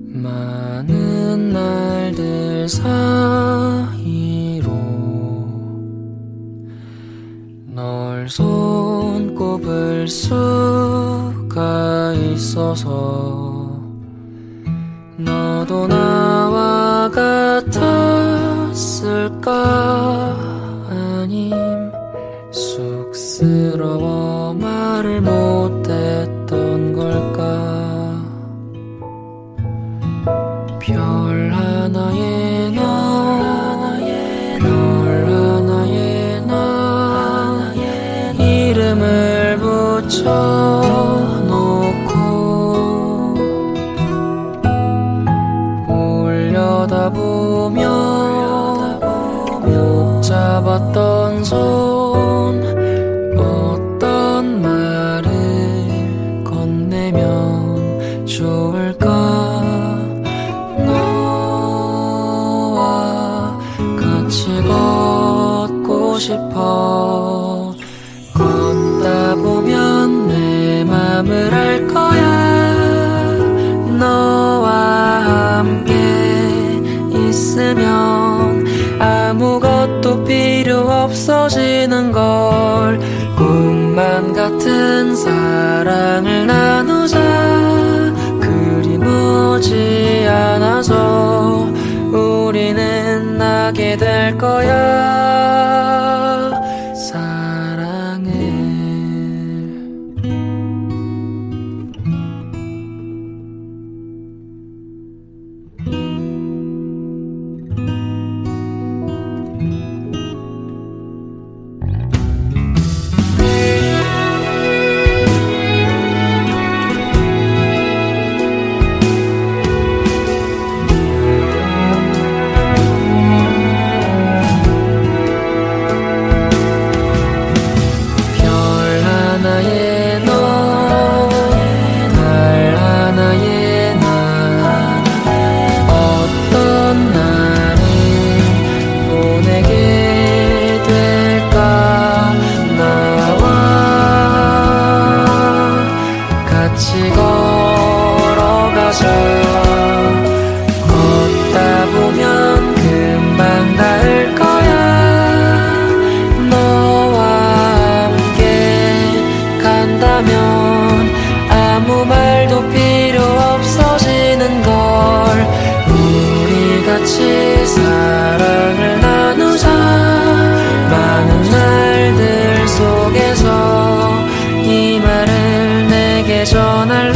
많은 날들 사이로 널 손꼽을 수가 있어서 너도 나와 같았을까? 아님 쑥스러워 말을 못했던 걸까? 별 하나에 별 하나에 나 이름을 붙여놓고 올려다보며 꼭 잡았던 손 어떤 말을 건네면 좋을까? 너와 같이 걷고 싶어. 걷다 보면 내 맘을 알 거야. 너와 함께 있으면 아무것도 필요 없어지는 걸. 꿈만 같은 사랑을 나누자. 그리 머지 않아서 우리는 나게 될 거야. 사랑을. 걷다 보면 금방 닿을 거야. 너와 함께 간다면 아무 말도 필요 없어지는 걸. 우리 같이 사랑을 나누자. 많은 날들 속에서 이 말을 내게 전할